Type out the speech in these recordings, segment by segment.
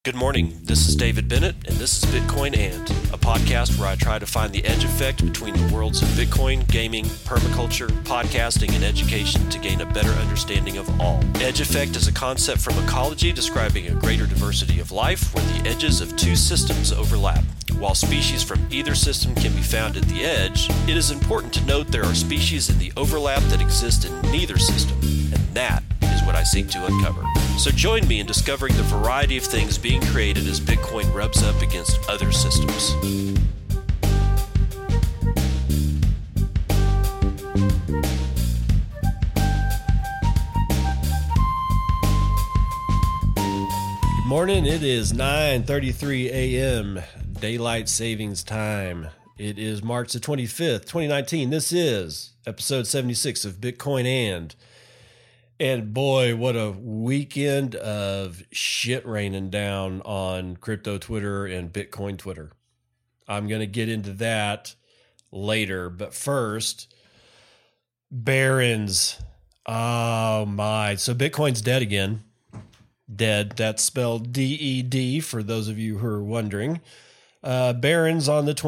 Good morning. This is David Bennett, and this is Bitcoin And, a podcast where I try to find the edge effect between the worlds of Bitcoin, gaming, permaculture, podcasting, and education to gain a better understanding of all. Edge effect is a concept from ecology describing a greater diversity of life where the edges of two systems overlap. While species from either system can be found at the edge, it is important to note there are species in the overlap that exist in neither system, and that is what I seek to uncover. So join me in discovering the variety of things being created as Bitcoin rubs up against other systems. Good morning. It is 9:33 a.m. Daylight Savings Time. It is March the 25th, 2019. This is episode 76 of Bitcoin And boy, what a weekend of shit raining down on crypto Twitter and Bitcoin Twitter. I'm going to get into that later. But first, Barron's. Oh my. So Bitcoin's dead again. Dead. That's spelled D-E-D for those of you who are wondering. Barron's on the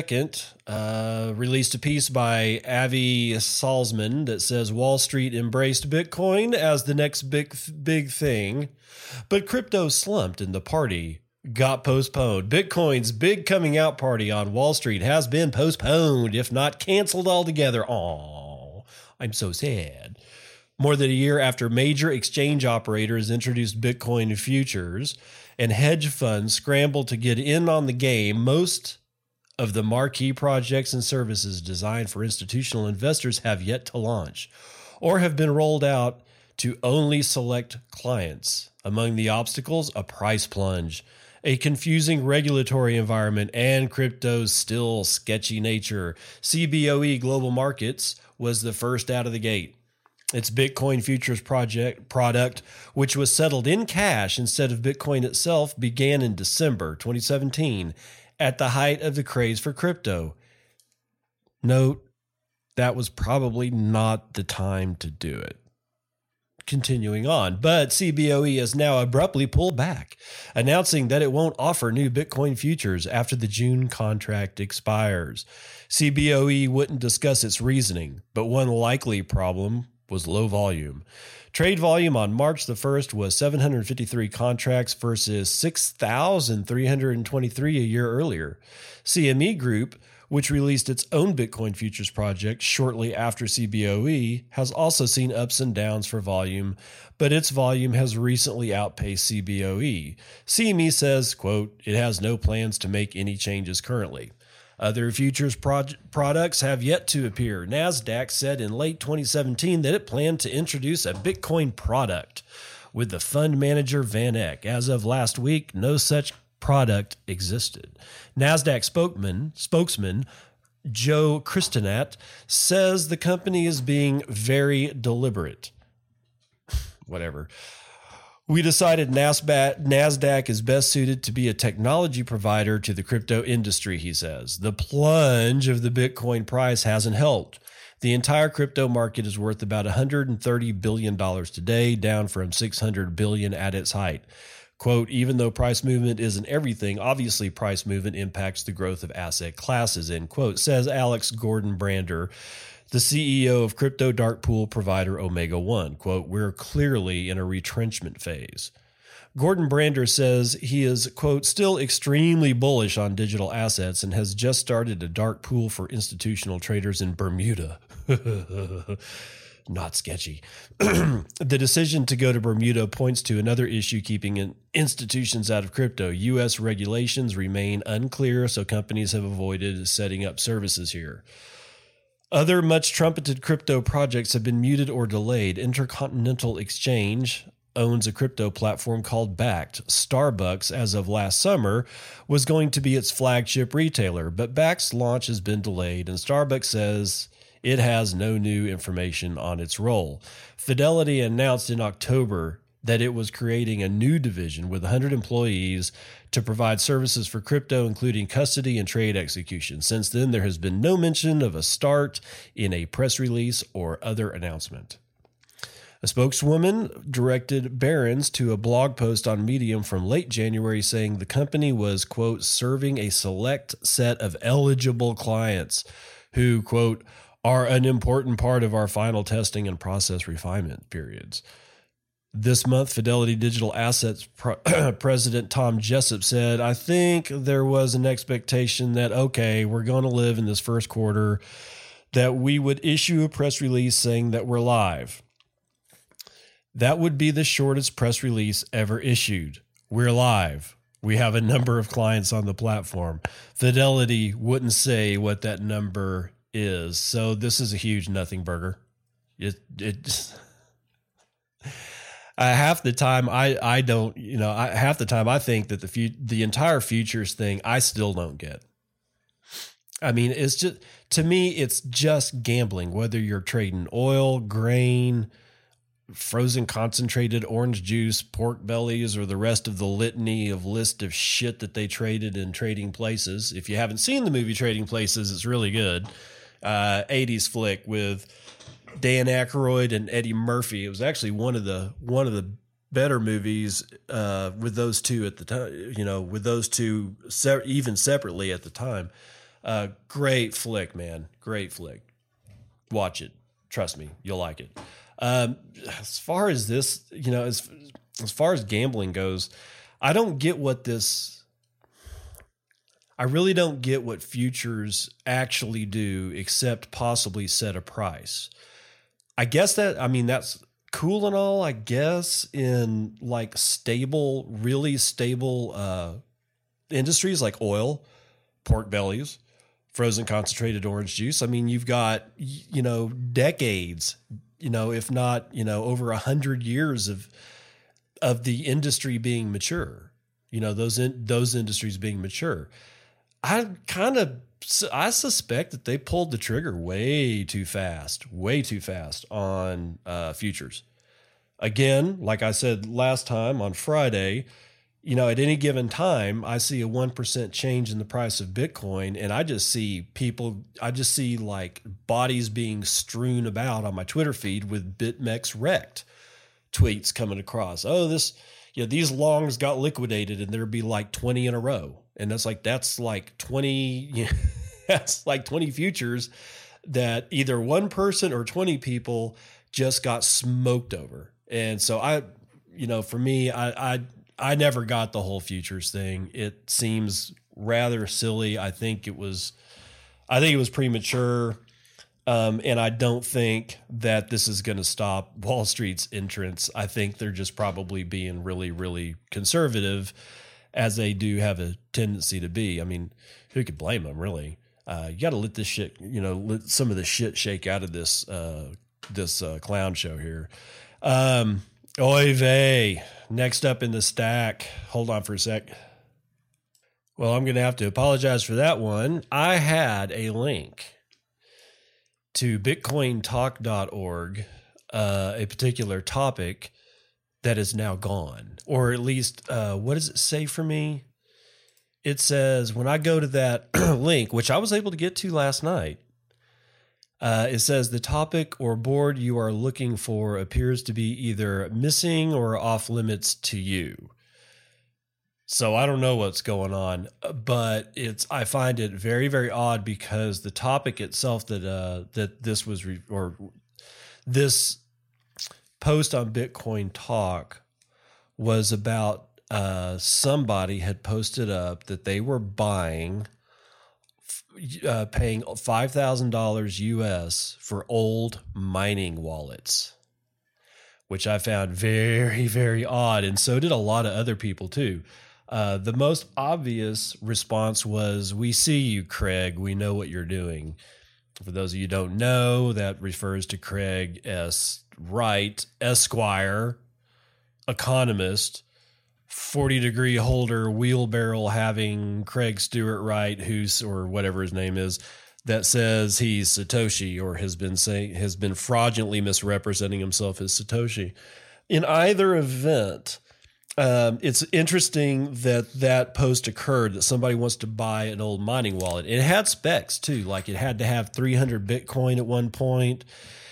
22nd released a piece by Avi Salzman that says Wall Street embraced Bitcoin as the next big thing, but crypto slumped and the party got postponed. Bitcoin's big coming out party on Wall Street has been postponed, if not canceled altogether. Aw, I'm so sad. More than a year after major exchange operators introduced Bitcoin futures and hedge funds scrambled to get in on the game, most of the marquee projects and services designed for institutional investors have yet to launch or have been rolled out to only select clients. Among the obstacles, a price plunge, a confusing regulatory environment, and crypto's still sketchy nature. CBOE Global Markets was the first out of the gate. Its Bitcoin futures product, which was settled in cash instead of Bitcoin itself, began in December 2017 at the height of the craze for crypto. Note, that was probably not the time to do it. Continuing on, but CBOE has now abruptly pulled back, announcing that it won't offer new Bitcoin futures after the June contract expires. CBOE wouldn't discuss its reasoning, but one likely problem was low volume. Trade volume on March the 1st was 753 contracts versus 6,323 a year earlier. CME Group, which released its own Bitcoin futures project shortly after CBOE, has also seen ups and downs for volume, but its volume has recently outpaced CBOE. CME says, quote, it has no plans to make any changes currently. Other futures products have yet to appear. NASDAQ said in late 2017 that it planned to introduce a Bitcoin product with the fund manager VanEck. As of last week, no such product existed. NASDAQ spokesman Joe Christinat says the company is being very deliberate. Whatever. We decided NASDAQ is best suited to be a technology provider to the crypto industry, he says. The plunge of the Bitcoin price hasn't helped. The entire crypto market is worth about $130 billion today, down from $600 billion at its height. Quote, even though price movement isn't everything, obviously price movement impacts the growth of asset classes, end quote, says Alex Gordon Brander, the CEO of crypto dark pool provider Omega One. Quote, we're clearly in a retrenchment phase. Gordon Brander says he is, quote, still extremely bullish on digital assets and has just started a dark pool for institutional traders in Bermuda. Not sketchy. The decision to go to Bermuda points to another issue keeping institutions out of crypto. U.S. regulations remain unclear, so companies have avoided setting up services here. Other much-trumpeted crypto projects have been muted or delayed. Intercontinental Exchange owns a crypto platform called Bakkt. Starbucks, as of last summer, was going to be its flagship retailer, but Bakkt's launch has been delayed, and Starbucks says it has no new information on its role. Fidelity announced in October that it was creating a new division with 100 employees to provide services for crypto, including custody and trade execution. Since then, there has been no mention of a start in a press release or other announcement. A spokeswoman directed Barron's to a blog post on Medium from late January saying the company was, quote, serving a select set of eligible clients who, quote, are an important part of our final testing and process refinement periods. This month, Fidelity Digital Assets President Tom Jessup said, I think there was an expectation that, okay, we're going to live in this first quarter, that we would issue a press release saying that we're live. That would be the shortest press release ever issued. We're live. We have a number of clients on the platform. Fidelity wouldn't say what that number is. So this is a huge nothing burger. Half the time half the time I think that the entire futures thing, I still don't get. I mean, it's just, to me, it's just gambling, whether you're trading oil, grain, frozen concentrated orange juice, pork bellies, or the rest of the litany of list of shit that they traded in Trading Places. If you haven't seen the movie Trading Places, it's really good. 80s flick with Dan Aykroyd and Eddie Murphy. It was actually one of the better movies with those two at the time, with those two even separately at the time. Great flick, man. Great flick. Watch it. Trust me, you'll like it. As far as this, as far as gambling goes, I don't get what this, I really don't get what futures actually do except possibly set a price. I guess that's cool and all, I guess, in like really stable industries like oil, pork bellies, frozen concentrated orange juice. I mean, you've got, decades, if not, over 100 years of the industry being mature, those industries being mature. I suspect that they pulled the trigger way too fast on futures. Again, like I said last time on Friday, at any given time, I see a 1% change in the price of Bitcoin, and I just see like bodies being strewn about on my Twitter feed with BitMEX wrecked tweets coming across. Oh, these longs got liquidated, and there'd be like 20 in a row. And that's like 20, that's like 20 futures that either one person or 20 people just got smoked over. And so for me, I never got the whole futures thing. It seems rather silly. I think it was premature. And I don't think that this is going to stop Wall Street's entrance. I think they're just probably being really, really conservative, as they do have a tendency to be. I mean, who could blame them, really? You got to let this shit, let some of the shit shake out of this clown show here. Oy vey. Next up in the stack. Hold on for a sec. Well, I'm going to have to apologize for that one. I had a link to bitcointalk.org, a particular topic that is now gone. Or at least, what does it say for me? It says, when I go to that link, which I was able to get to last night, it says the topic or board you are looking for appears to be either missing or off limits to you. So I don't know what's going on, but I find it very, very odd because the topic itself that this was this post on Bitcoin Talk was about somebody had posted up that they were paying $5,000 US for old mining wallets, which I found very, very odd. And so did a lot of other people too. The most obvious response was, "We see you, Craig. We know what you're doing." For those of you who don't know, that refers to Craig S. Wright, Esquire, economist, 40-degree holder, wheelbarrow having Craig Stewart Wright, or whatever his name is, that says he's Satoshi or has been fraudulently misrepresenting himself as Satoshi. In either event, it's interesting that post occurred, that somebody wants to buy an old mining wallet. It had specs too, like it had to have 300 Bitcoin at one point.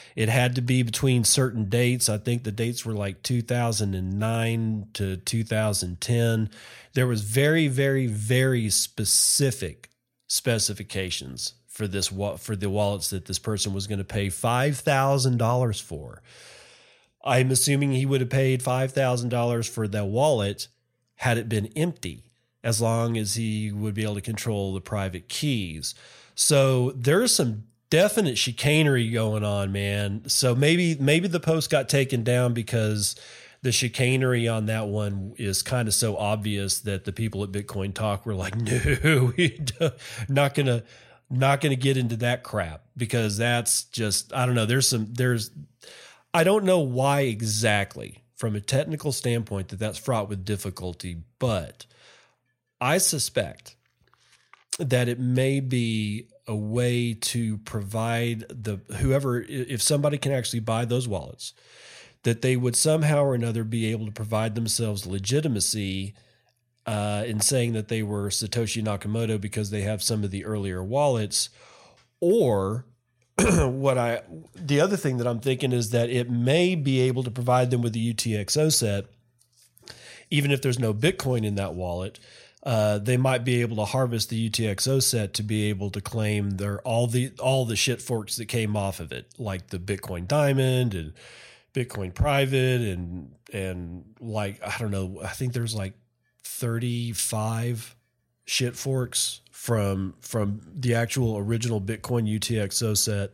It had to be between certain dates. I think the dates were like 2009 to 2010. There was very, very, very specific specifications for the wallets that this person was going to pay $5,000 for. I'm assuming he would have paid $5,000 for the wallet had it been empty, as long as he would be able to control the private keys. So there's some definite chicanery going on, man. So maybe the post got taken down because the chicanery on that one is kind of so obvious that the people at Bitcoin Talk were like, no, not gonna get into that crap, because that's just, I don't know. I don't know why exactly from a technical standpoint that's fraught with difficulty, but I suspect that it may be a way to provide if somebody can actually buy those wallets, that they would somehow or another be able to provide themselves legitimacy in saying that they were Satoshi Nakamoto because they have some of the earlier wallets. Or the other thing that I'm thinking is that it may be able to provide them with the UTXO set, even if there's no Bitcoin in that wallet. They might be able to harvest the UTXO set to be able to claim all the shit forks that came off of it, like the Bitcoin Diamond and Bitcoin Private and like, I don't know, I think there's like 35 shit forks from the actual original Bitcoin UTXO set.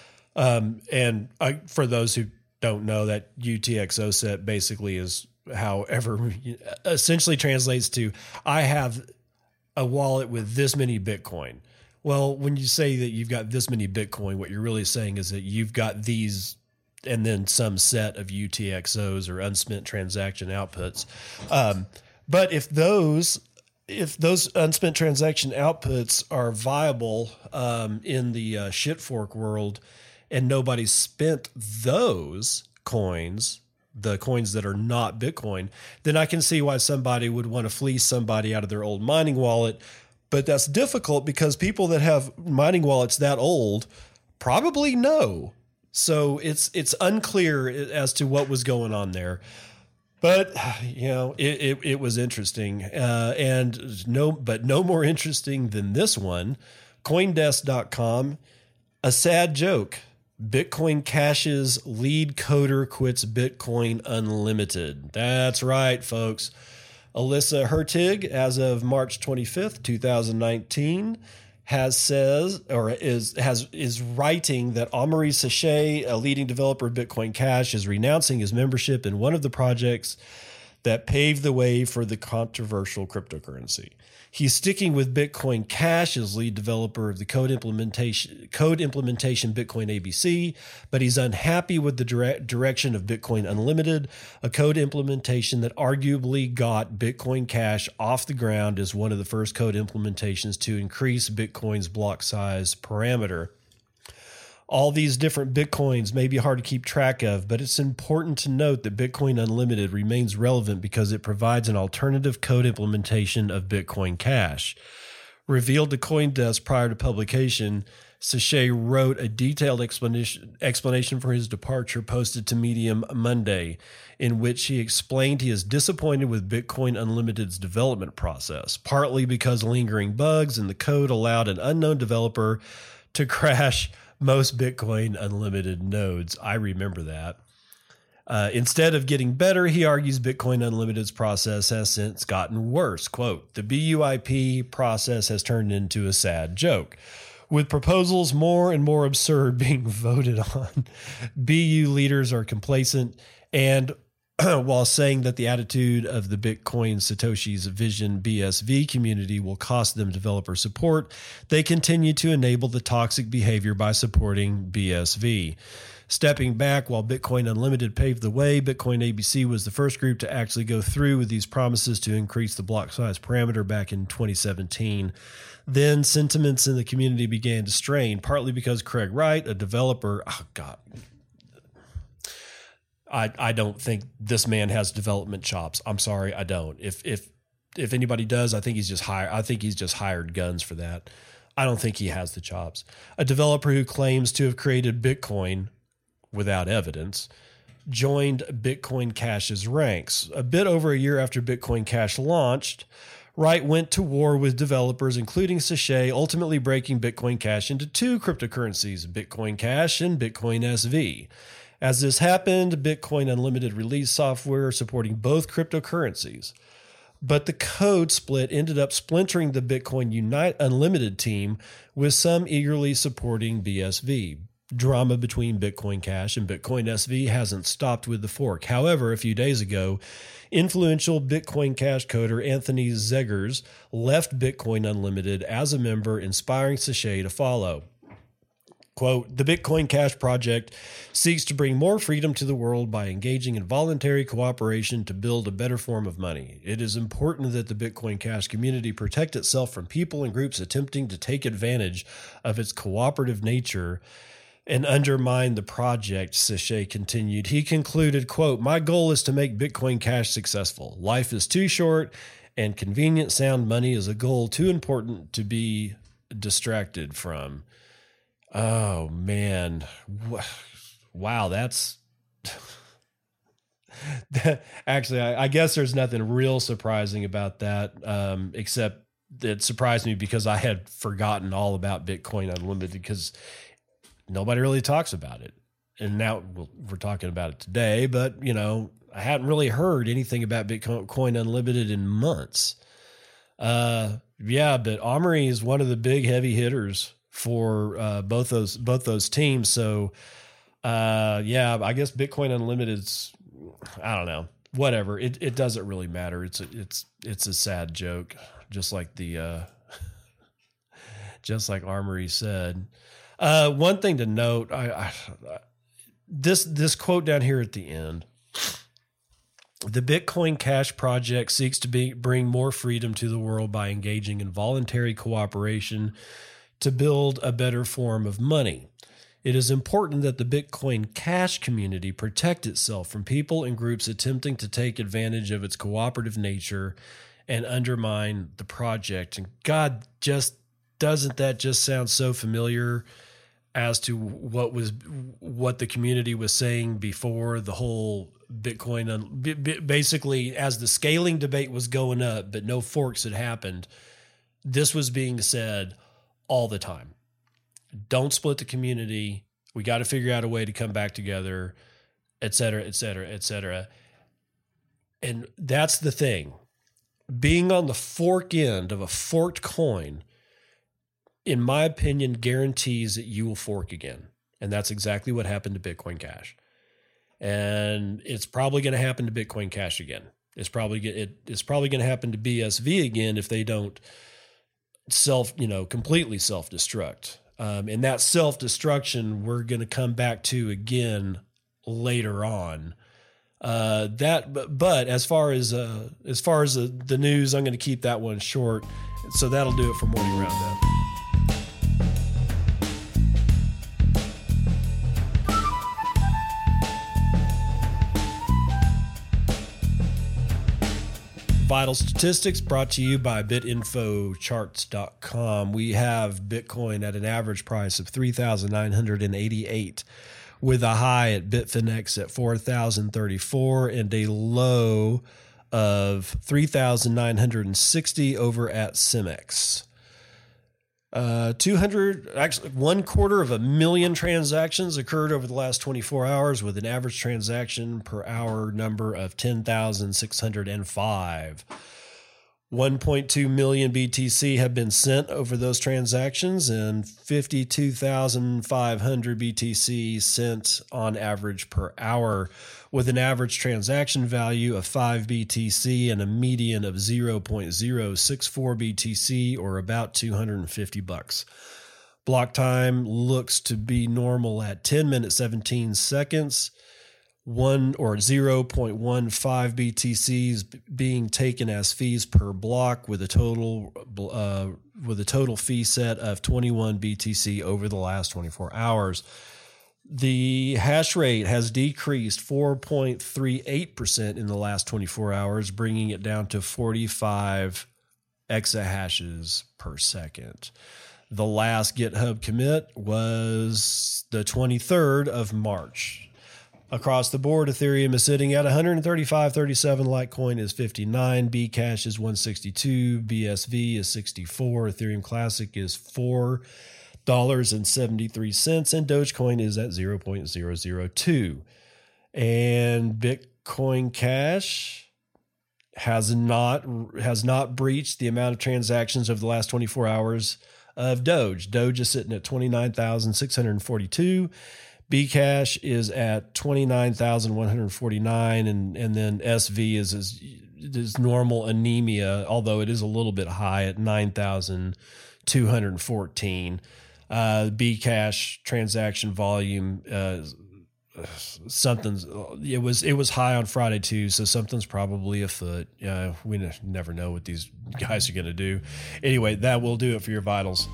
For those who don't know, that UTXO set basically is essentially translates to, I have a wallet with this many Bitcoin. Well, when you say that you've got this many Bitcoin, what you're really saying is that you've got these and then some set of UTXOs or unspent transaction outputs. But if those unspent transaction outputs are viable in the shitfork world, and nobody spent those coins, the coins that are not Bitcoin, then I can see why somebody would want to fleece somebody out of their old mining wallet. But that's difficult because people that have mining wallets that old probably know. So it's unclear as to what was going on there. But, it was interesting. But no more interesting than this one. Coindesk.com, a sad joke. Bitcoin Cash's lead coder quits Bitcoin Unlimited. That's right, folks. Alyssa Hertig, as of March 25th, 2019, is writing that Amaury Sachet, a leading developer of Bitcoin Cash, is renouncing his membership in one of the projects that paved the way for the controversial cryptocurrency. He's sticking with Bitcoin Cash as lead developer of the code implementation Bitcoin ABC, but he's unhappy with the direction of Bitcoin Unlimited, a code implementation that arguably got Bitcoin Cash off the ground as one of the first code implementations to increase Bitcoin's block size parameter. All these different Bitcoins may be hard to keep track of, but it's important to note that Bitcoin Unlimited remains relevant because it provides an alternative code implementation of Bitcoin Cash. Revealed to CoinDesk prior to publication, Sachet wrote a detailed explanation for his departure posted to Medium Monday, in which he explained he is disappointed with Bitcoin Unlimited's development process, partly because lingering bugs in the code allowed an unknown developer to crash most Bitcoin Unlimited nodes. I remember that. Instead of getting better, he argues Bitcoin Unlimited's process has since gotten worse. Quote, the BUIP process has turned into a sad joke, with proposals more and more absurd being voted on. BU leaders are complacent, and while saying that the attitude of the Bitcoin Satoshi's Vision BSV community will cost them developer support, they continue to enable the toxic behavior by supporting BSV. Stepping back, while Bitcoin Unlimited paved the way, Bitcoin ABC was the first group to actually go through with these promises to increase the block size parameter back in 2017. Then sentiments in the community began to strain, partly because Craig Wright, a developer, I don't think this man has development chops. I'm sorry, I don't. If anybody does, I think he's just hired guns for that. I don't think he has the chops. A developer who claims to have created Bitcoin without evidence, joined Bitcoin Cash's ranks. A bit over a year after Bitcoin Cash launched, Wright went to war with developers, including Sashay, ultimately breaking Bitcoin Cash into two cryptocurrencies, Bitcoin Cash and Bitcoin SV. As this happened, Bitcoin Unlimited released software supporting both cryptocurrencies. But the code split ended up splintering the Bitcoin Unite Unlimited team, with some eagerly supporting BSV. Drama between Bitcoin Cash and Bitcoin SV hasn't stopped with the fork. However, a few days ago, influential Bitcoin Cash coder Anthony Zegers left Bitcoin Unlimited as a member, inspiring Sashay to follow. Quote, the Bitcoin Cash project seeks to bring more freedom to the world by engaging in voluntary cooperation to build a better form of money. It is important that the Bitcoin Cash community protect itself from people and groups attempting to take advantage of its cooperative nature and undermine the project, Sashay continued. He concluded, quote, my goal is to make Bitcoin Cash successful. Life is too short, and convenient sound money is a goal too important to be distracted from. Oh, man. Wow, that's... Actually, I guess there's nothing real surprising about that, except it surprised me because I had forgotten all about Bitcoin Unlimited, because nobody really talks about it. And now we're talking about it today, but, I hadn't really heard anything about Bitcoin Unlimited in months. But Omri is one of the big heavy hitters for both those teams. So, I guess Bitcoin Unlimited's, I don't know, whatever. It doesn't really matter. It's a sad joke, just like just like Armory said. One thing to note, this quote down here at the end. The Bitcoin Cash project seeks to bring more freedom to the world by engaging in voluntary cooperation to build a better form of money. It is important that the Bitcoin Cash community protect itself from people and groups attempting to take advantage of its cooperative nature and undermine the project. And God, doesn't that just sound so familiar as to what the community was saying before the whole Bitcoin, basically as the scaling debate was going up, but no forks had happened. This was being said all the time. Don't split the community. We got to figure out a way to come back together, et cetera, et cetera, et cetera. And that's the thing. Being on the fork end of a forked coin, in my opinion, guarantees that you will fork again. And that's exactly what happened to Bitcoin Cash. And it's probably going to happen to Bitcoin Cash again. It's probably going to happen to BSV again if they don't completely self-destruct. And that self-destruction we're going to come back to again later on. But as far as the news, I'm going to keep that one short. So that'll do it for Morning Roundup. Vital statistics brought to you by BitInfoCharts.com. We have Bitcoin at an average price of $3,988, with a high at Bitfinex at $4,034 and a low of $3,960 over at Cemex. 250,000 transactions occurred over the last 24 hours, with an average transaction per hour number of 10,605. 1.2 million BTC have been sent over those transactions, and 52,500 BTC sent on average per hour, with an average transaction value of 5 BTC and a median of 0.064 BTC, or about $250. Block time looks to be normal at 10 minutes 17 seconds. 0.15 BTCs being taken as fees per block, with a total fee set of 21 BTC over the last 24 hours. The hash rate has decreased 4.38% in the last 24 hours, bringing it down to 45 exahashes per second. The last GitHub commit was the 23rd of March. Across the board, Ethereum is sitting at 135.37. Litecoin is 59. Bcash is 162. BSV is 64. Ethereum Classic is $4.73. And Dogecoin is at 0.002. And Bitcoin Cash has not breached the amount of transactions over the last 24 hours of Doge. Doge is sitting at 29,642. Bcash is at 29,149, and then SV is normal anemia, although it is a little bit high at 9,214. Bcash transaction volume, it was high on Friday too, so something's probably afoot. We never know what these guys are going to do. Anyway, that will do it for your vitals.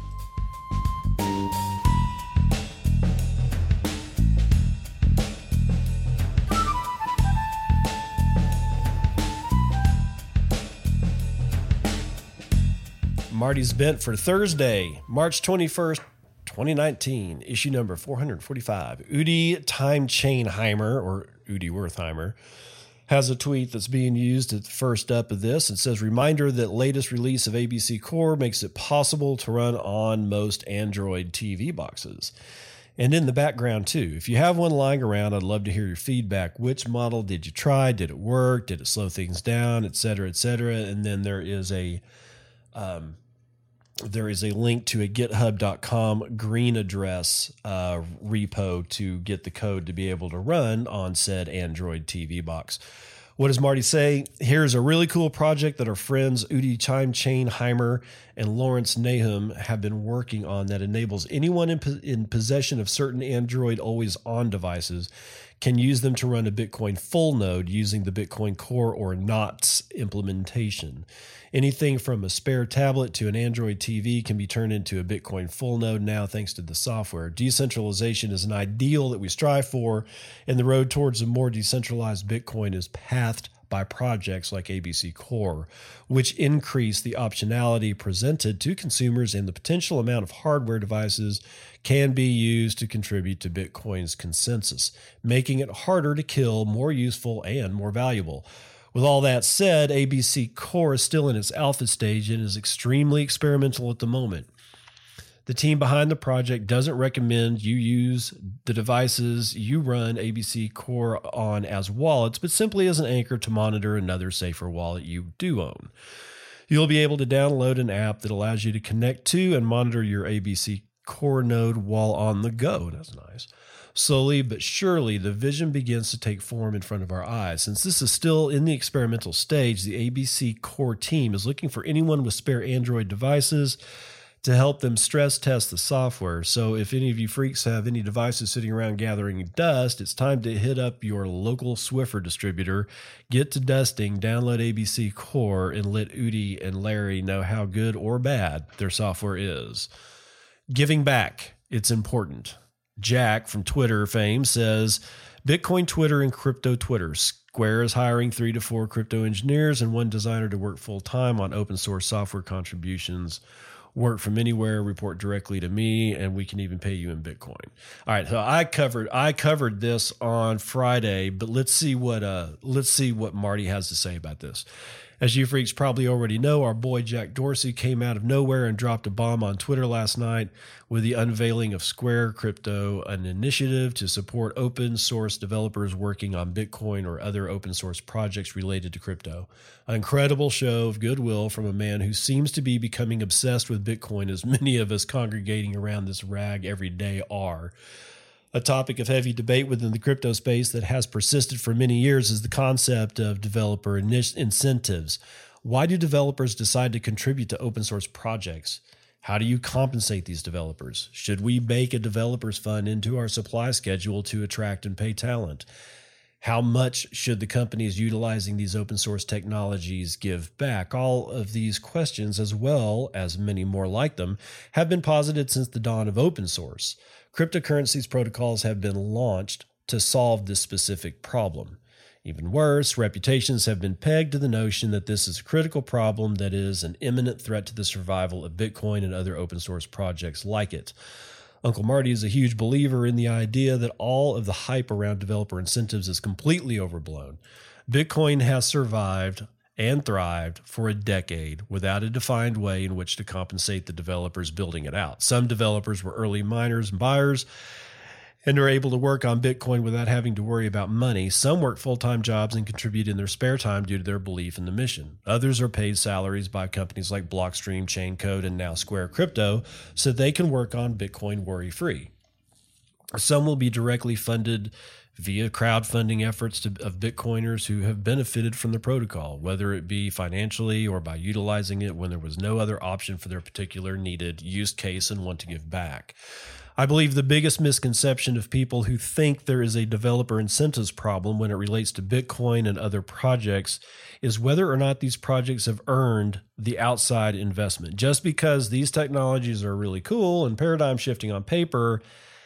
Marty's Bent for Thursday, March 21st, 2019, issue number 445. Udi Timechanheimer, or Udi Wertheimer, has a tweet that's being used at the first up of this. It says, reminder that latest release of ABC Core makes it possible to run on most Android TV boxes. And in the background, too. If you have one lying around, I'd love to hear your feedback. Which model did you try? Did it work? Did it slow things down? Et cetera, et cetera. And then there is a link to a github.com green address repo to get the code to be able to run on said Android TV box. What does Marty say? Here's a really cool project that our friends Udi Timechanheimer and Lawrence Nahum have been working on that enables anyone in possession of certain Android always-on devices can use them to run a Bitcoin full node using the Bitcoin Core or NOTS implementation. Anything from a spare tablet to an Android TV can be turned into a Bitcoin full node now thanks to the software. Decentralization is an ideal that we strive for, and the road towards a more decentralized Bitcoin is pathed by projects like ABC Core, which increase the optionality presented to consumers and the potential amount of hardware devices can be used to contribute to Bitcoin's consensus, making it harder to kill, more useful, and more valuable. With all that said, ABC Core is still in its alpha stage and is extremely experimental at the moment. The team behind the project doesn't recommend you use the devices you run ABC Core on as wallets, but simply as an anchor to monitor another safer wallet you do own. You'll be able to download an app that allows you to connect to and monitor your ABC Core node while on the go. That's nice. Slowly but surely, the vision begins to take form in front of our eyes. Since this is still in the experimental stage, the ABC Core team is looking for anyone with spare Android devices to help them stress test the software. So if any of you freaks have any devices sitting around gathering dust, it's time to hit up your local Swiffer distributor, get to dusting, download ABC Core, and let Udi and Larry know how good or bad their software is. Giving back, it's important. Jack from Twitter fame says, Bitcoin Twitter and crypto Twitter. Square is hiring 3 to 4 crypto engineers and 1 designer to work full-time on open source software contributions. Work from anywhere, report directly to me, and we can even pay you in Bitcoin. All right, so I covered this on Friday, but let's see what Marty has to say about this. As you freaks probably already know, our boy Jack Dorsey came out of nowhere and dropped a bomb on Twitter last night with the unveiling of Square Crypto, an initiative to support open source developers working on Bitcoin or other open source projects related to crypto. An incredible show of goodwill from a man who seems to be becoming obsessed with Bitcoin, as many of us congregating around this rag every day are. A topic of heavy debate within the crypto space that has persisted for many years is the concept of developer incentives. Why do developers decide to contribute to open source projects? How do you compensate these developers? Should we bake a developers fund into our supply schedule to attract and pay talent? How much should the companies utilizing these open source technologies give back? All of these questions, as well as many more like them, have been posited since the dawn of open source. Cryptocurrencies protocols have been launched to solve this specific problem. Even worse, reputations have been pegged to the notion that this is a critical problem that is an imminent threat to the survival of Bitcoin and other open source projects like it. Uncle Marty is a huge believer in the idea that all of the hype around developer incentives is completely overblown. Bitcoin has survived and thrived for a decade without a defined way in which to compensate the developers building it out. Some developers were early miners and buyers and are able to work on Bitcoin without having to worry about money. Some work full-time jobs and contribute in their spare time due to their belief in the mission. Others are paid salaries by companies like Blockstream, Chaincode, and now Square Crypto so they can work on Bitcoin worry-free. Some will be directly funded via crowdfunding efforts of Bitcoiners who have benefited from the protocol, whether it be financially or by utilizing it when there was no other option for their particular needed use case and want to give back. I believe the biggest misconception of people who think there is a developer incentives problem when it relates to Bitcoin and other projects is whether or not these projects have earned the outside investment. Just because these technologies are really cool and paradigm shifting on paper,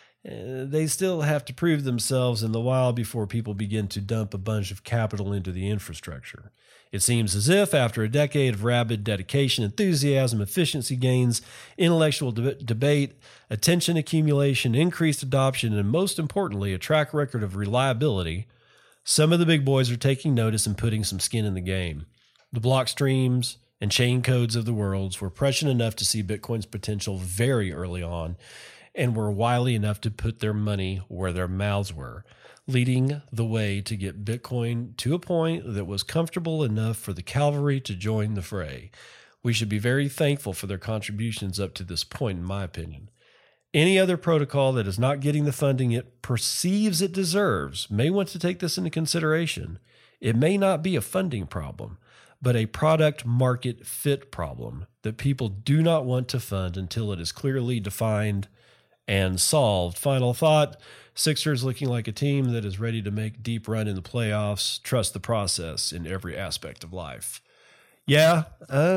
they still have to prove themselves in the wild before people begin to dump a bunch of capital into the infrastructure. It seems as if, after a decade of rabid dedication, enthusiasm, efficiency gains, intellectual debate, attention accumulation, increased adoption, and most importantly, a track record of reliability, some of the big boys are taking notice and putting some skin in the game. The Blockstreams and Chaincodes of the world were prescient enough to see Bitcoin's potential very early on and were wily enough to put their money where their mouths were, leading the way to get Bitcoin to a point that was comfortable enough for the cavalry to join the fray. We should be very thankful for their contributions up to this point, in my opinion. Any other protocol that is not getting the funding it perceives it deserves may want to take this into consideration. It may not be a funding problem, but a product market fit problem that people do not want to fund until it is clearly defined and solved. Final thought, Sixers looking like a team that is ready to make deep run in the playoffs. Trust the process in every aspect of life. Yeah,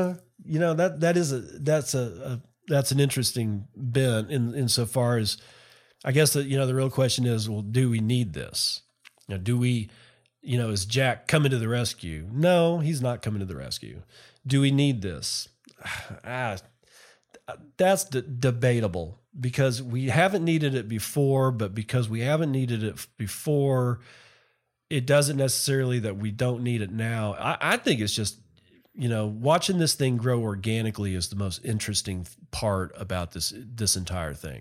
that's an interesting bent insofar as I guess that the real question is, well, do we need this? Do we, is Jack coming to the rescue? No, he's not coming to the rescue. Do we need this? That's debatable because we haven't needed it before, but because we haven't needed it before, it doesn't necessarily that we don't need it now. I think it's just, watching this thing grow organically is the most interesting part about this entire thing.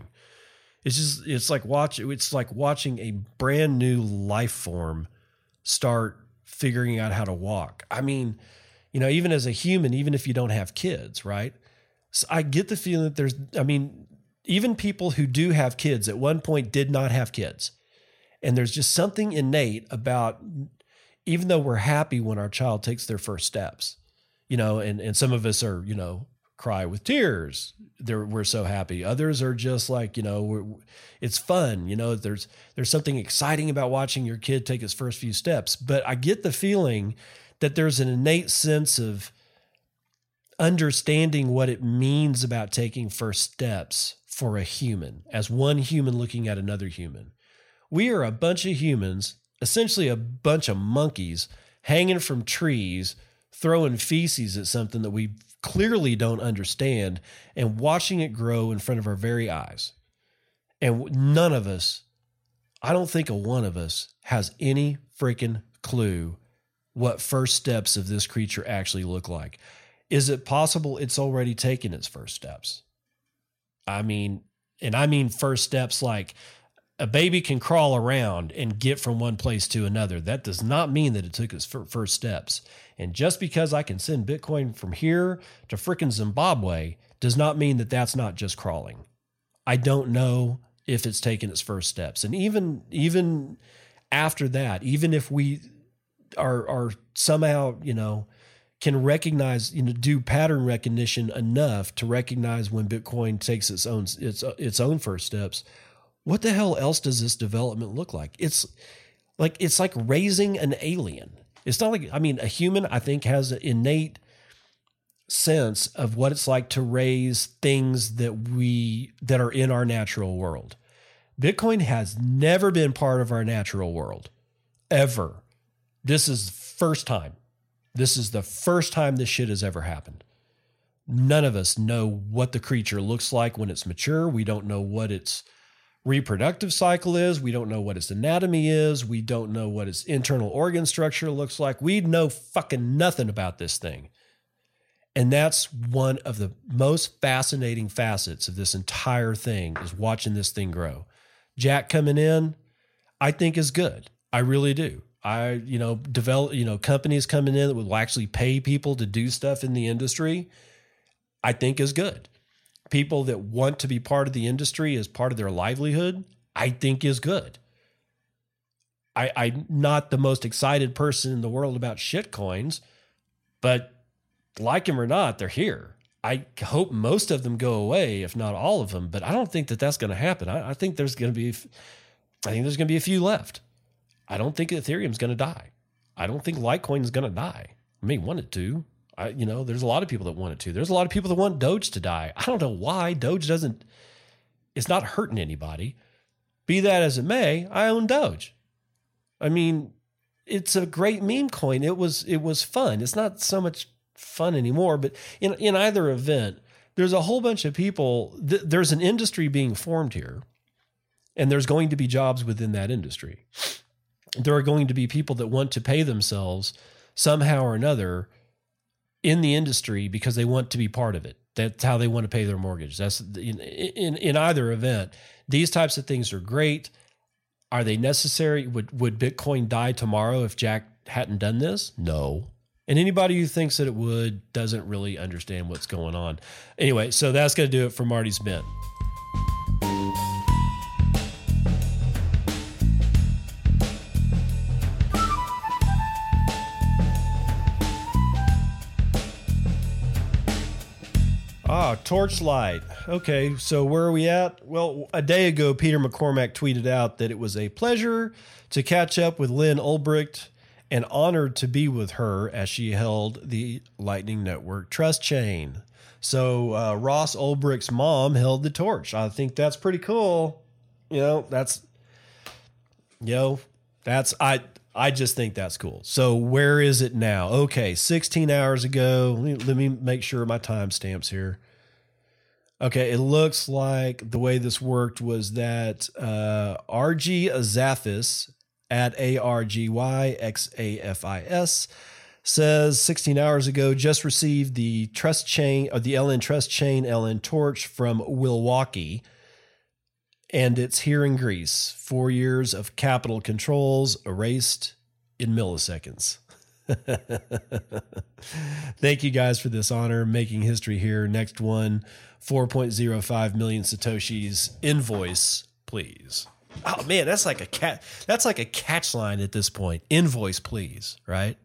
It's like watching a brand new life form start figuring out how to walk. I mean, even as a human, even if you don't have kids, right? So I get the feeling that even people who do have kids at one point did not have kids. And there's just something innate about, even though we're happy when our child takes their first steps, and some of us are, cry with tears. We're so happy. Others are just like, it's fun. There's something exciting about watching your kid take his first few steps. But I get the feeling that there's an innate sense of understanding what it means about taking first steps for a human, as one human looking at another human. We are a bunch of humans, essentially a bunch of monkeys hanging from trees, throwing feces at something that we clearly don't understand and watching it grow in front of our very eyes. And none of us, I don't think a one of us, has any freaking clue what first steps of this creature actually look like. Is it possible it's already taken its first steps? I mean first steps like a baby can crawl around and get from one place to another. That does not mean that it took its first steps. And just because I can send Bitcoin from here to frickin' Zimbabwe does not mean that that's not just crawling. I don't know if it's taken its first steps. And even after that, even if we are somehow, can recognize, do pattern recognition enough to recognize when Bitcoin takes its own first steps, what the hell else does this development look like? It's like raising an alien. It's not like, a human, I think, has an innate sense of what it's like to raise things that are in our natural world. Bitcoin has never been part of our natural world, ever. This is the first time. This is the first time this shit has ever happened. None of us know what the creature looks like when it's mature. We don't know what its reproductive cycle is. We don't know what its anatomy is. We don't know what its internal organ structure looks like. We know fucking nothing about this thing. And that's one of the most fascinating facets of this entire thing, is watching this thing grow. Jack coming in, I think is good. I really do. Companies coming in that will actually pay people to do stuff in the industry, I think is good. People that want to be part of the industry as part of their livelihood, I think is good. I'm not the most excited person in the world about shit coins, but like them or not, they're here. I hope most of them go away, if not all of them, but I don't think that that's going to happen. I think there's going to be a few left. I don't think Ethereum's going to die. I don't think Litecoin is going to die. I may want it to. There's a lot of people that want it to. There's a lot of people that want Doge to die. I don't know why. Doge it's not hurting anybody. Be that as it may, I own Doge. I mean, it's a great meme coin. It was fun. It's not so much fun anymore, but in either event, there's a whole bunch of people. There's an industry being formed here, and there's going to be jobs within that industry. There are going to be people that want to pay themselves somehow or another in the industry because they want to be part of it. That's how they want to pay their mortgage. That's in either event. These types of things are great. Are they necessary? Would Bitcoin die tomorrow if Jack hadn't done this? No. And anybody who thinks that it would doesn't really understand what's going on. Anyway, so that's going to do it for Marty's Mint. Torchlight. Okay, so where are we at? Well, a day ago, Peter McCormack tweeted out that it was a pleasure to catch up with Lynn Ulbricht and honored to be with her as she held the Lightning Network Trust Chain. So Ross Ulbricht's mom held the torch. I think that's pretty cool. I just think that's cool. So where is it now? Okay, 16 hours ago. Let me make sure my timestamps here. Okay, it looks like the way this worked was that RG Azafis at ARGYXAFIS says 16 hours ago, just received the trust chain of the LN Trust Chain LN Torch from Milwaukee, and it's here in Greece. 4 years of capital controls erased in milliseconds. Thank you guys for this honor, making history here. Next one, 4.05 million Satoshis. Invoice, please. Oh man, that's like a catch line at this point. Invoice, please, right?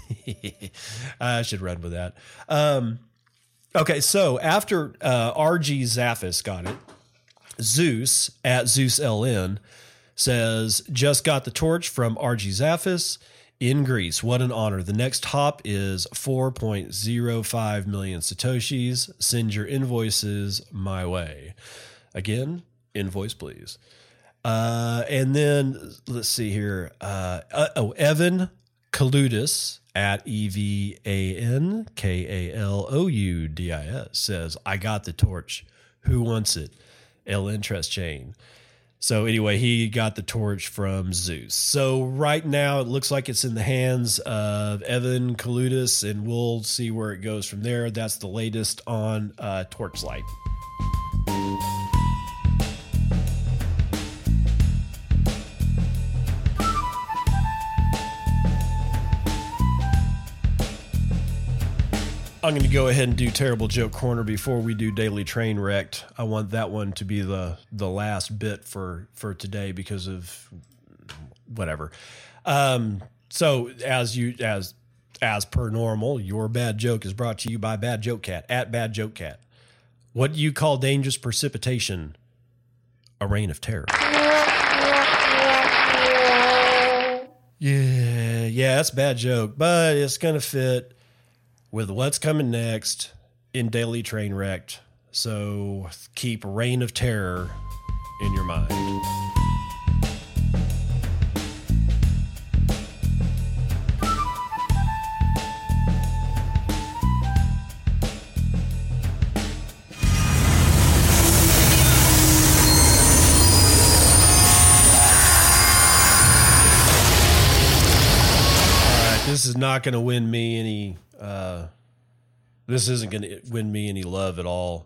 I should run with that. Okay, so after RG Zafis got it, Zeus at Zeus LN says, just got the torch from RG Zafis in Greece. What an honor. The next hop is 4.05 million Satoshis. Send your invoices my way. Again, invoice, please. And then let's see here. Evan Kaludis at EVANKALOUDIS says, I got the torch. Who wants it? LN Trust Chain. So anyway, he got the torch from Zeus. So right now it looks like it's in the hands of Evan Kaludis, and we'll see where it goes from there. That's the latest on Torchlight. I'm going to go ahead and do Terrible Joke Corner before we do Daily Train Wrecked. I want that one to be the last bit for today because of whatever. So as per normal, your bad joke is brought to you by Bad Joke Cat at Bad Joke Cat. What do you call dangerous precipitation? A rain of terror. Yeah, that's a bad joke, but it's going to fit with what's coming next in Daily Train Wrecked. So keep Reign of Terror in your mind. not going to win me any, this isn't going to win me any love at all.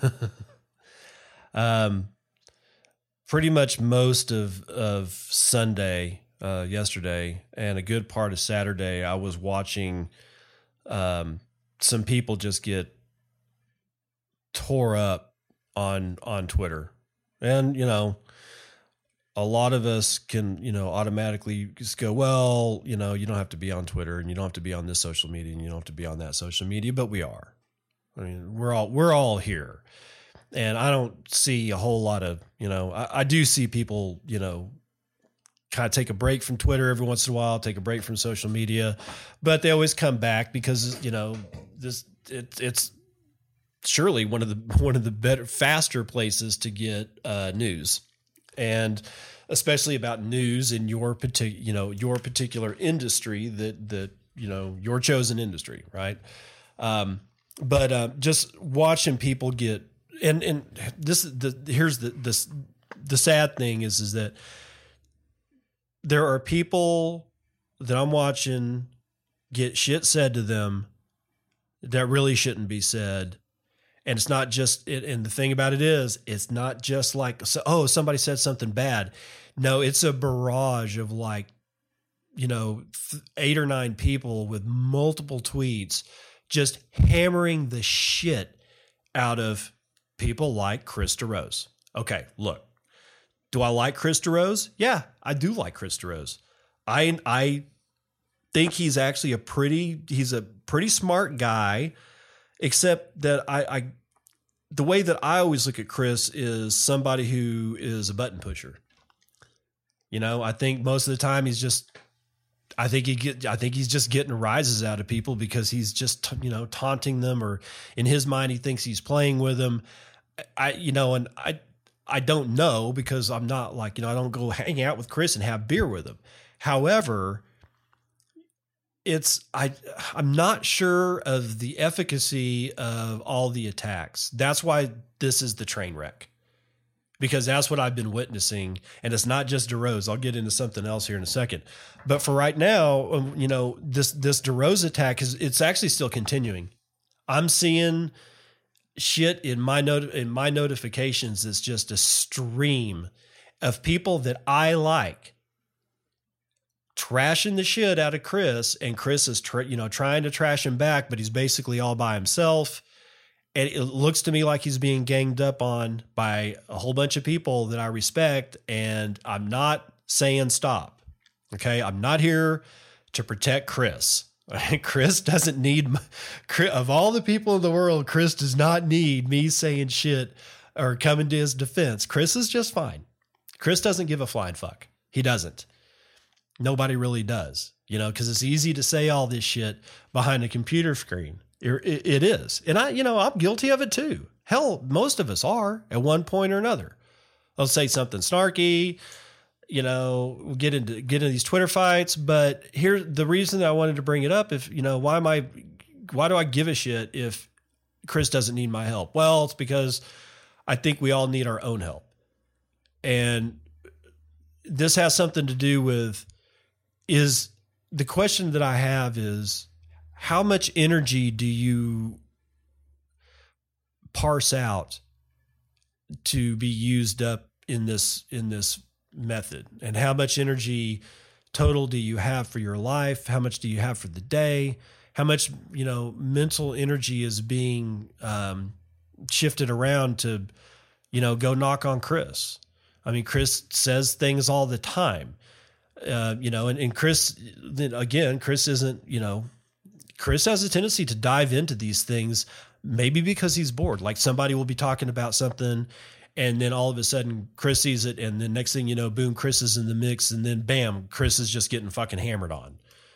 Pretty much most of Sunday, yesterday, and a good part of Saturday, I was watching, some people just get tore up on Twitter. And, a lot of us can, automatically just go, well, you don't have to be on Twitter and you don't have to be on this social media and you don't have to be on that social media, but we are. I mean, we're all here. And I don't see a whole lot of, I do see people, kind of take a break from Twitter every once in a while, take a break from social media, but they always come back because, it's surely one of the better, faster places to get news, and especially about news in your particular industry that your chosen industry, right? But just watching people get, and here's the sad thing is that there are people that I'm watching get shit said to them that really shouldn't be said. And it's not just it. And the thing about it is, it's not just like, oh, somebody said something bad. No, it's a barrage of 8 or 9 people with multiple tweets just hammering the shit out of people like Chris DeRose. Okay, look, do I like Chris DeRose? Yeah, I do like Chris DeRose. I think he's actually a pretty smart guy, except that the way that I always look at Chris is somebody who is a button pusher. I think most of the time I think he's just getting rises out of people because he's just, taunting them, or in his mind, he thinks he's playing with them. I don't know, because I'm not I don't go hang out with Chris and have beer with him. However, I'm not sure of the efficacy of all the attacks. That's why this is the train wreck, because that's what I've been witnessing. And it's not just DeRose. I'll get into something else here in a second. But for right now, this DeRose attack it's actually still continuing. I'm seeing shit in my notifications. It's just a stream of people that I like trashing the shit out of Chris, and Chris is trying to trash him back, but he's basically all by himself. And it looks to me like he's being ganged up on by a whole bunch of people that I respect, and I'm not saying stop. Okay, I'm not here to protect Chris. Chris doesn't need, of all the people in the world, Chris does not need me saying shit or coming to his defense. Chris is just fine. Chris doesn't give a flying fuck. He doesn't. Nobody really does, because it's easy to say all this shit behind a computer screen. It is. And I'm guilty of it too. Hell, most of us are at one point or another. I'll say something snarky, we'll get into these Twitter fights. But here's the reason that I wanted to bring it up. Why do I give a shit if Chris doesn't need my help? Well, it's because I think we all need our own help. And this has something to do with, the question that I have is, how much energy do you parse out to be used up in this method? And how much energy total do you have for your life? How much do you have for the day? How much, mental energy is being shifted around to, go knock on Chris? I mean, Chris says things all the time, and Chris, again, Chris isn't, Chris has a tendency to dive into these things, maybe because he's bored. Like somebody will be talking about something, and then all of a sudden Chris sees it, and then next thing you know, boom, Chris is in the mix, and then bam, Chris is just getting fucking hammered on,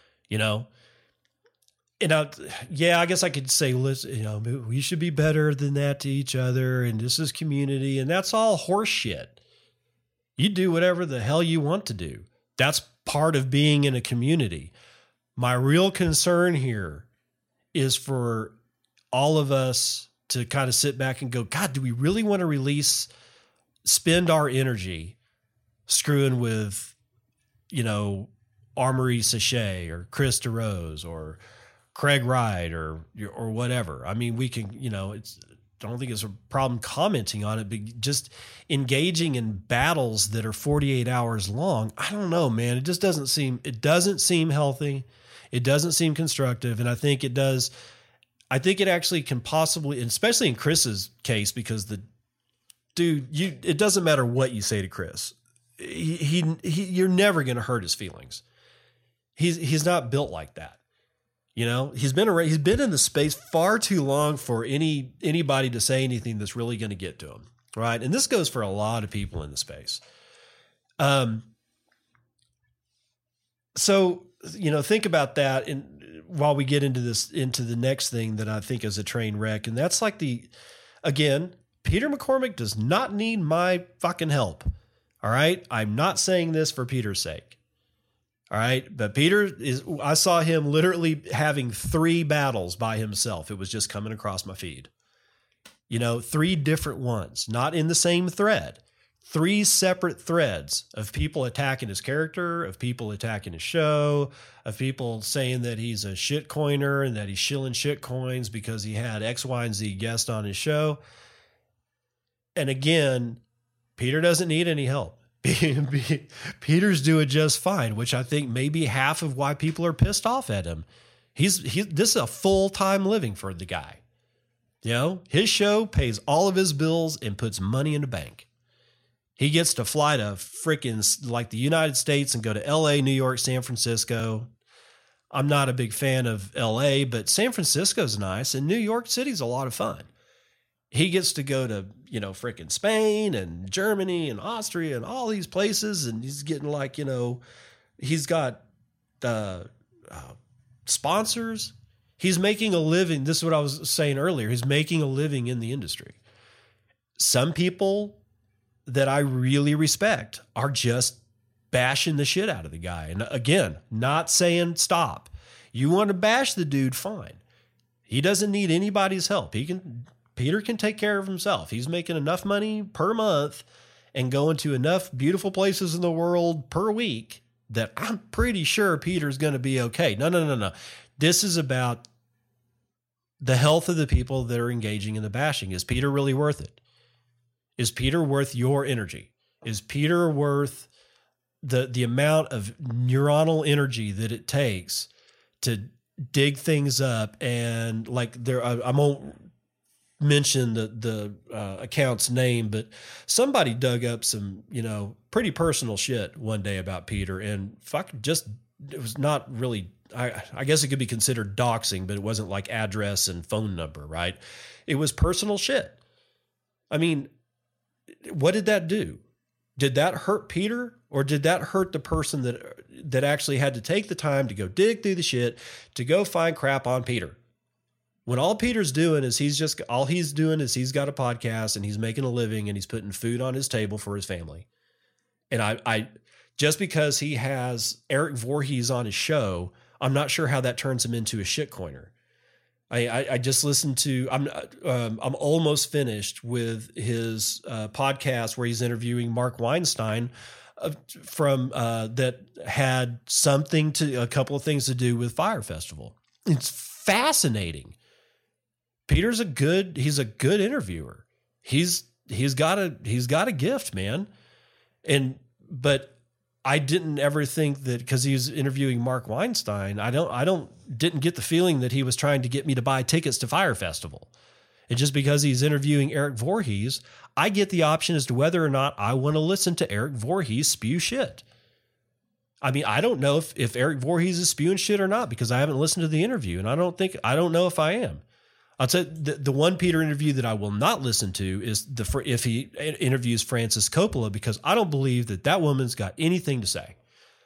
And I guess I could say, listen, we should be better than that to each other, and this is community, and that's all horse shit. You do whatever the hell you want to do. That's part of being in a community. My real concern here is for all of us to kind of sit back and go, God, do we really want to spend our energy screwing with, Armory Sachet or Chris DeRose or Craig Wright or whatever. I mean, we can, I don't think it's a problem commenting on it, but just engaging in battles that are 48 hours long. I don't know, man. It just doesn't seem healthy. It doesn't seem constructive. And I think it actually can possibly, especially in Chris's case, because the dude, it doesn't matter what you say to Chris. You're never going to hurt his feelings. He's not built like that. He's been in the space far too long for anybody to say anything that's really going to get to him. Right. And this goes for a lot of people in the space. So, think about that. And while we get into the next thing that I think is a train wreck, and that's like again, Peter McCormack does not need my fucking help. All right. I'm not saying this for Peter's sake. All right. But I saw him literally having 3 battles by himself. It was just coming across my feed, 3 different ones, not in the same thread, 3 separate threads of people attacking his character, of people attacking his show, of people saying that he's a shit coiner and that he's shilling shit coins because he had X, Y, and Z guest on his show. And again, Peter doesn't need any help. Peter's doing just fine, which I think may be half of why people are pissed off at him. This is a full-time living for the guy. His show pays all of his bills and puts money in the bank. He gets to fly to frickin' like the United States and go to LA, New York, San Francisco. I'm not a big fan of LA, but San Francisco's nice and New York City's a lot of fun. He gets to go to, frickin' Spain and Germany and Austria and all these places. And he's getting he's got sponsors. He's making a living. This is what I was saying earlier. He's making a living in the industry. Some people that I really respect are just bashing the shit out of the guy. And again, not saying stop. You want to bash the dude, fine. He doesn't need anybody's help. Peter can take care of himself. He's making enough money per month and going to enough beautiful places in the world per week that I'm pretty sure Peter's going to be okay. No. This is about the health of the people that are engaging in the bashing. Is Peter really worth it? Is Peter worth your energy? Is Peter worth the amount of neuronal energy that it takes to dig things up? And I won't mention the account's name, but somebody dug up some, pretty personal shit one day about Peter, and it was not really, I guess it could be considered doxing, but it wasn't like address and phone number, right? It was personal shit. I mean, what did that do? Did that hurt Peter, or did that hurt the person that actually had to take the time to go dig through the shit to go find crap on Peter? When all Peter's doing is he's got a podcast and he's making a living and he's putting food on his table for his family. And I just because he has Eric Voorhees on his show, I'm not sure how that turns him into a shitcoiner. I just listened to, I'm almost finished with his podcast where he's interviewing Mark Weinstein from that had a couple of things to do with Fire Festival. It's fascinating. Peter's a good interviewer. He's got a gift, man. But I didn't ever think that because he was interviewing Mark Weinstein, didn't get the feeling that he was trying to get me to buy tickets to Fire Festival. And just because he's interviewing Eric Voorhees, I get the option as to whether or not I want to listen to Eric Voorhees spew shit. I mean, I don't know if Eric Voorhees is spewing shit or not because I haven't listened to the interview, and I don't know if I am. I'll tell you, the one Peter interview that I will not listen to is if he interviews Francis Coppola, because I don't believe that woman's got anything to say.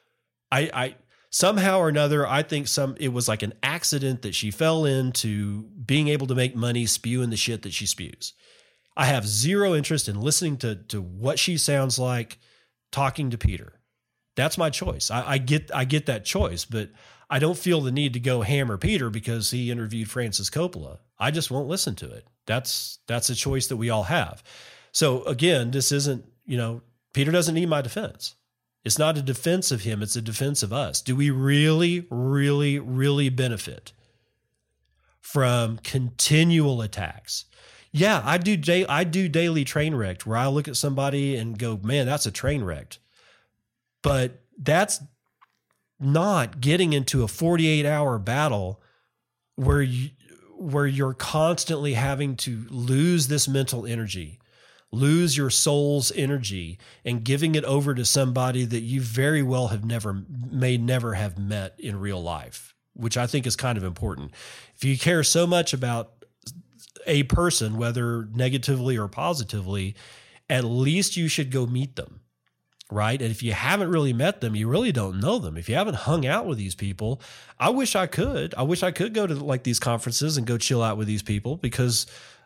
I somehow or another, I think it was like an accident that she fell into being able to make money spewing the shit that she spews. I have zero interest in listening to what she sounds like talking to Peter. That's my choice. I get that choice, but I don't feel the need to go hammer Peter because he interviewed Francis Coppola. I just won't listen to it. That's a choice that we all have. So again, this isn't, Peter doesn't need my defense. It's not a defense of him. It's a defense of us. Do we really, really, really benefit from continual attacks? Yeah, I do daily train wreck where I look at somebody and go, man, that's a train wreck. But that's not getting into a 48-hour battle where you're constantly having to lose this mental energy, lose your soul's energy, and giving it over to somebody that you very well may never have met in real life, which I think is kind of important. If you care so much about a person, whether negatively or positively, at least you should go meet them, right? And if you haven't really met them, you really don't know them. If you haven't hung out with these people, I wish I could go to like these conferences and go chill out with these people, because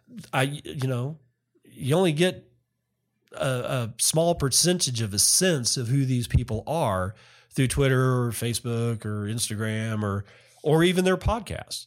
you only get a small percentage of a sense of who these people are through Twitter or Facebook or Instagram or even their podcasts.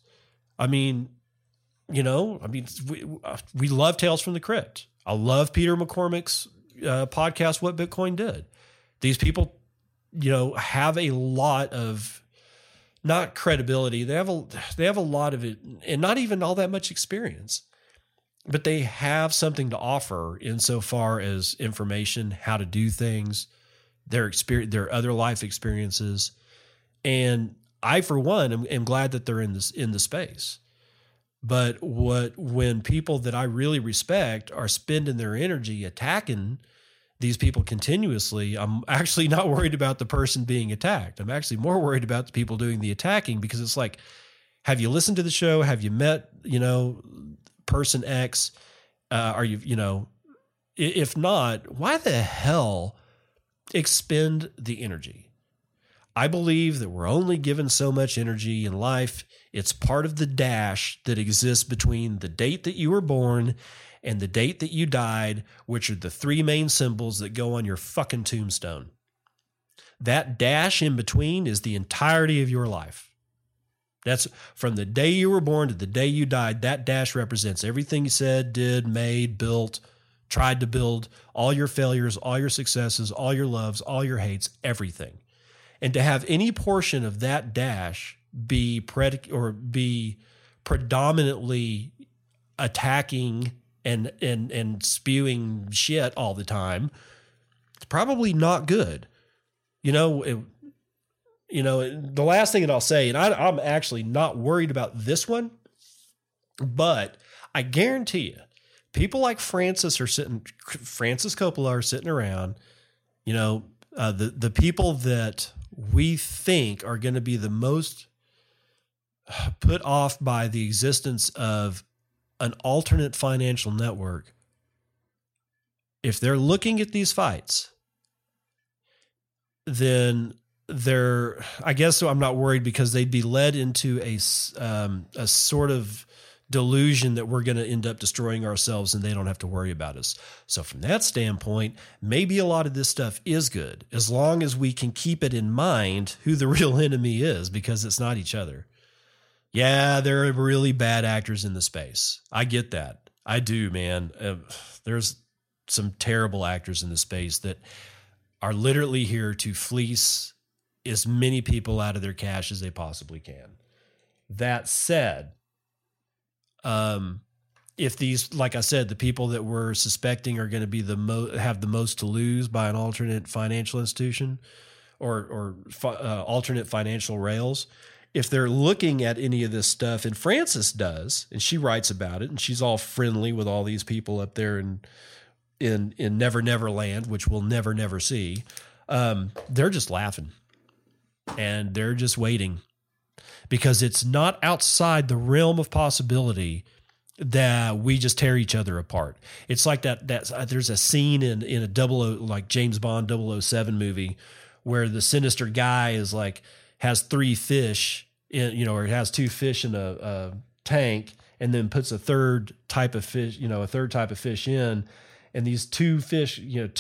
We love Tales from the Crypt. I love Peter McCormick's podcast, What Bitcoin Did. These people, have a lot of, not credibility. They have a lot of it, and not even all that much experience, but they have something to offer insofar as information, how to do things, their experience, their other life experiences. And I, for one, am glad that they're in the space. But when people that I really respect are spending their energy attacking these people continuously, I'm actually not worried about the person being attacked. I'm actually more worried about the people doing the attacking, because it's like, have you listened to the show? Have you met, person X? Are you, if not, why the hell expend the energy? I believe that we're only given so much energy in life. It's part of the dash that exists between the date that you were born and the date that you died, which are the three main symbols that go on your fucking tombstone. That dash in between is the entirety of your life. That's from the day you were born to the day you died. That dash represents everything you said, did, made, built, tried to build, all your failures, all your successes, all your loves, all your hates, everything. And to have any portion of that dash be predominantly attacking and spewing shit all the time, it's probably not good. The last thing that I'll say, and I'm actually not worried about this one, but I guarantee you, people like Francis Coppola are sitting around, the people that we think are going to be the most put off by the existence of an alternate financial network. If they're looking at these fights, then I guess I'm not worried, because they'd be led into a sort of delusion that we're going to end up destroying ourselves and they don't have to worry about us. So from that standpoint, maybe a lot of this stuff is good, as long as we can keep it in mind who the real enemy is, because it's not each other. Yeah, there are really bad actors in the space. I get that. I do, man. There's some terrible actors in the space that are literally here to fleece as many people out of their cash as they possibly can. That said, if these, like I said, the people that we're suspecting are going to be have the most to lose by an alternate financial institution or alternate financial rails, if they're looking at any of this stuff, and Frances does, and she writes about it, and she's all friendly with all these people up there in Never Never Land, which we'll never see, they're just laughing and they're just waiting, because it's not outside the realm of possibility that we just tear each other apart. It's like that there's a scene in a like James Bond 007 movie where the sinister guy is like, has three fish in, or has two fish in a tank, and then puts a third type of fish in. And these two fish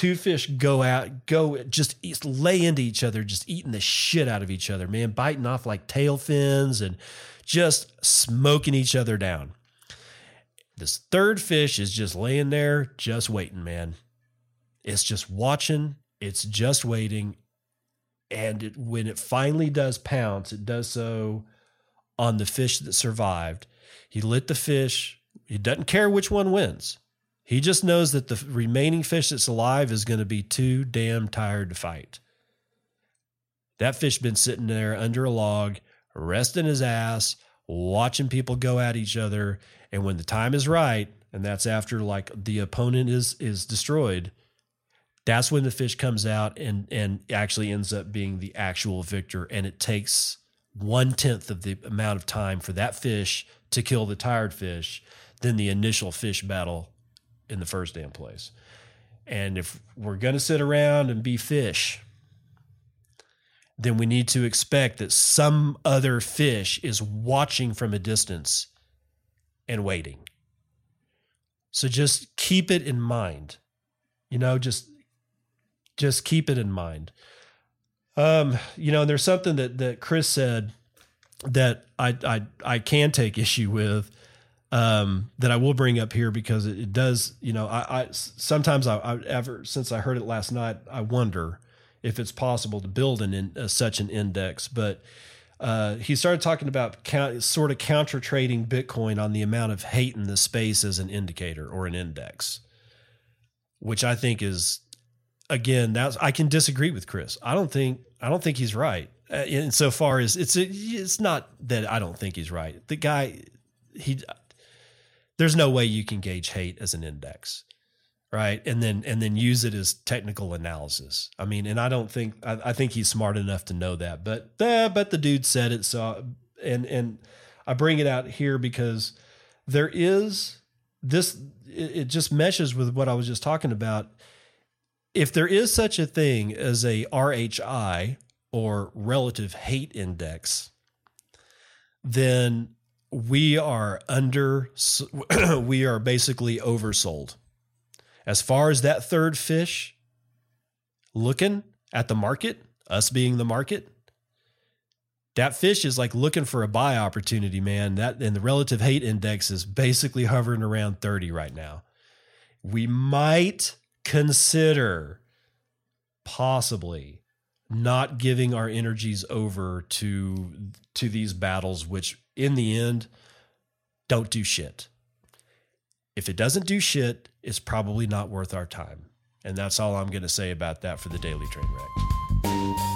go just lay into each other, just eating the shit out of each other, man, biting off like tail fins and just smoking each other down. This third fish is just laying there, just waiting, man. It's just watching. It's just waiting. And when it finally does pounce, it does so on the fish that survived. He lit the fish. He doesn't care which one wins. He just knows that the remaining fish that's alive is going to be too damn tired to fight. That fish been sitting there under a log, resting his ass, watching people go at each other. And when the time is right, and that's after like the opponent is destroyed, that's when the fish comes out and actually ends up being the actual victor. And it takes 1/10 of the amount of time for that fish to kill the tired fish than the initial fish battle in the first damn place. And if we're going to sit around and be fish, then we need to expect that some other fish is watching from a distance and waiting. So just keep it in mind. Just keep it in mind. There's something that Chris said that I can take issue with, that I will bring up here because it does, sometimes since I heard it last night, I wonder if it's possible to build such an index. But he started talking about sort of counter trading Bitcoin on the amount of hate in the space as an indicator or an index, which I think is, again, I can disagree with Chris. I don't think he's right. Insofar as it's not that I don't think he's right. The guy, there's no way you can gauge hate as an index. Right. And then use it as technical analysis. I mean, and I think he's smart enough to know that, but the dude said it. So, and I bring it out here because there is this, it just meshes with what I was just talking about. If there is such a thing as a RHI or relative hate index, then we are basically oversold. As far as that third fish looking at the market, us being the market, that fish is like looking for a buy opportunity, man. And the relative hate index is basically hovering around 30 right now. We might consider possibly not giving our energies over to these battles, which in the end don't do shit. If it doesn't do shit, it's probably not worth our time. And that's all I'm going to say about that for the Daily Train Wreck.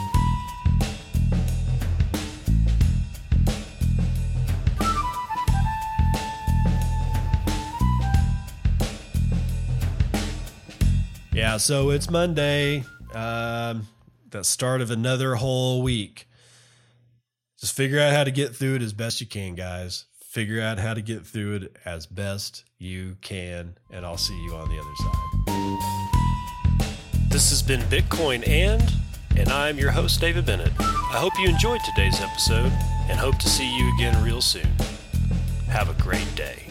Yeah, so it's Monday, the start of another whole week. Just figure out how to get through it as best you can, guys. Figure out how to get through it as best you can, and I'll see you on the other side. This has been Bitcoin and I'm your host, David Bennett. I hope you enjoyed today's episode and hope to see you again real soon. Have a great day.